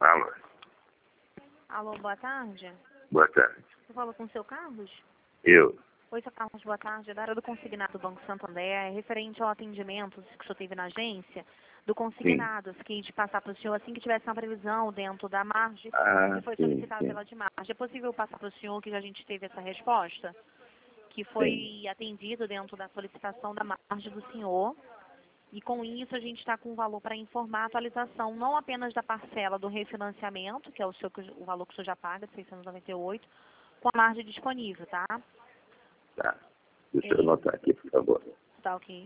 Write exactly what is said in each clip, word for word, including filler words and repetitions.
Alô. Alô, boa tarde. Boa tarde. Você falou com o seu Carlos? Eu. Oi, seu Carlos, boa tarde. É da área do consignado do Banco Santander, é referente ao atendimento que o senhor teve na agência, do consignado. Fiquei de passar para o senhor assim que tivesse uma previsão dentro da margem, Ah, que foi sim, solicitada sim. pela de margem. É possível passar para o senhor que a gente teve essa resposta? Que foi Sim. atendido dentro da solicitação da margem do senhor. E com isso a gente está com um valor para informar a atualização, não apenas da parcela do refinanciamento, que é o, seu, o valor que o senhor já paga, de seiscentos e noventa e oito, com a margem disponível, tá? Tá. Deixa eu É, anotar aqui, por favor. tá ok.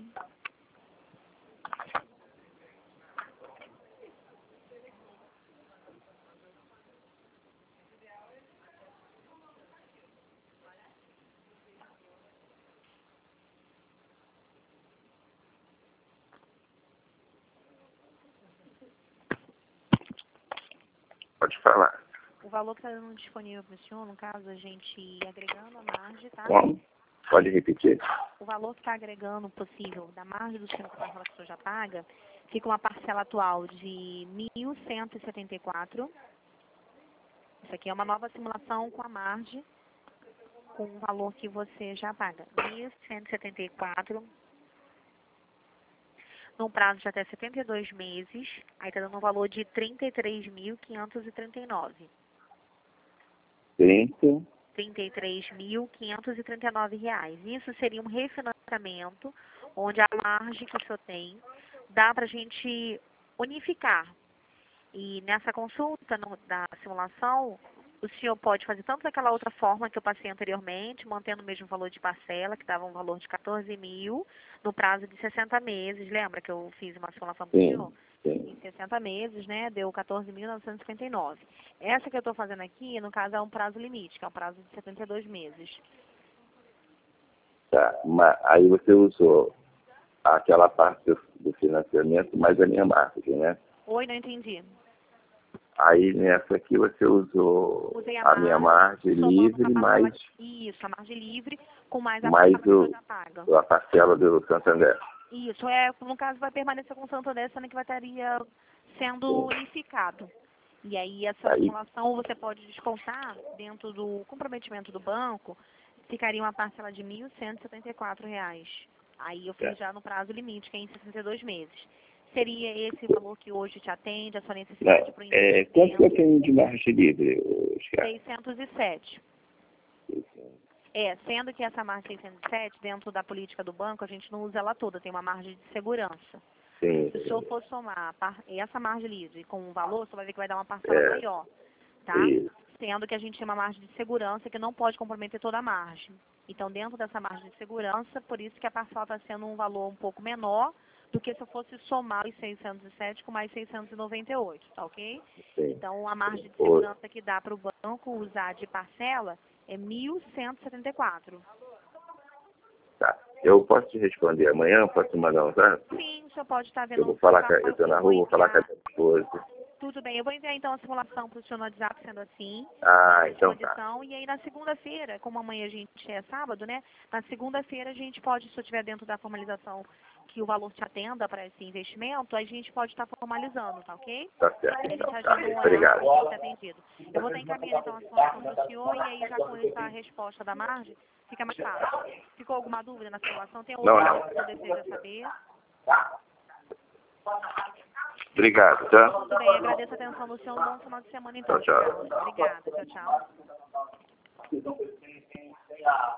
Pode falar. O valor que está dando disponível para o senhor, no caso, a gente agregando a margem, tá? Como? Pode repetir? O valor que está agregando possível da margem do senhor, com a parcela que o senhor já paga, fica uma parcela atual de mil cento e setenta e quatro. Isso aqui é uma nova simulação com a margem, com o valor que você já paga. mil cento e setenta e quatro, num prazo de até setenta e dois meses, aí está dando um valor de trinta e três mil quinhentos e trinta e nove. trinta. trinta e três mil quinhentos e trinta e nove reais. Isso seria um refinanciamento, onde a margem que o senhor tem dá para a gente unificar. E nessa consulta no, da simulação, o senhor pode fazer tanto daquela outra forma que eu passei anteriormente, mantendo o mesmo valor de parcela, que dava um valor de quatorze mil, no prazo de sessenta meses. Lembra que eu fiz uma simulação para o senhor? Sim, Em sim. sessenta meses, né, deu quatorze mil novecentos e cinquenta e nove. Essa que eu estou fazendo aqui, no caso, é um prazo limite, que é um prazo de setenta e dois meses. Tá. Mas aí você usou aquela parte do, do financiamento mais a minha margem, né? Oi, não entendi. Aí nessa aqui você usou Usei a a minha margem margem, somando com a livre parcela, mais, isso, a margem livre, com mais a mais parcela que o senhor o, já paga. a parcela do Santander. Isso, é, no caso vai permanecer com o Santander, sendo que vai estaria sendo Sim. unificado. E aí essa Aí, simulação você pode descontar dentro do comprometimento do banco, ficaria uma parcela de mil cento e setenta e quatro reais. Aí eu fiz é, já no prazo limite, que é em sessenta e dois meses. Seria esse valor que hoje te atende, a sua necessidade não, para o é, quanto que eu investimento? tenho de margem livre, Oscar? seiscentos e sete. É, sendo que essa margem seiscentos e sete, dentro da política do banco, a gente não usa ela toda, tem uma margem de segurança. Sim, Se o senhor for somar par- essa margem livre com um valor, você vai ver que vai dar uma parcela é, maior, tá? isso, Sendo que a gente tem uma margem de segurança que não pode comprometer toda a margem. Então, dentro dessa margem de segurança, por isso que a parcela está sendo um valor um pouco menor do que se eu fosse somar os seiscentos e sete com mais seiscentos e noventa e oito, tá ok? sim. Então, a margem de Ô, segurança que dá para o banco usar de parcela é mil cento e setenta e quatro. tá. Eu posso te responder amanhã? Posso te mandar um zap? Sim, o senhor pode estar Eu vendo vou no falar com a, local, eu tô na eu vou rua, vou falar com a enviar. minha esposa. Tudo bem, eu vou enviar então a simulação para o senhor no WhatsApp, sendo assim, Ah, à então tá. disposição. E aí na segunda-feira, como amanhã a gente é sábado, né? Na segunda-feira a gente pode, se eu estiver dentro da formalização que o valor te atenda para esse investimento, a gente pode estar formalizando, tá ok? Tá E certo, a então. gente Tá. agenda um horário Obrigado. para o senhor ser atendido. Eu vou estar encaminhando então a simulação para o senhor e aí já com essa resposta da margem fica mais fácil. Ficou alguma dúvida na simulação? Tem Não, outro não. ponto que o senhor deseja saber? Obrigado, tá? Tudo bem, agradeço a atenção do senhor. Um bom final de semana então, Tchau, tchau. Carlos. Obrigada. Tchau, tchau.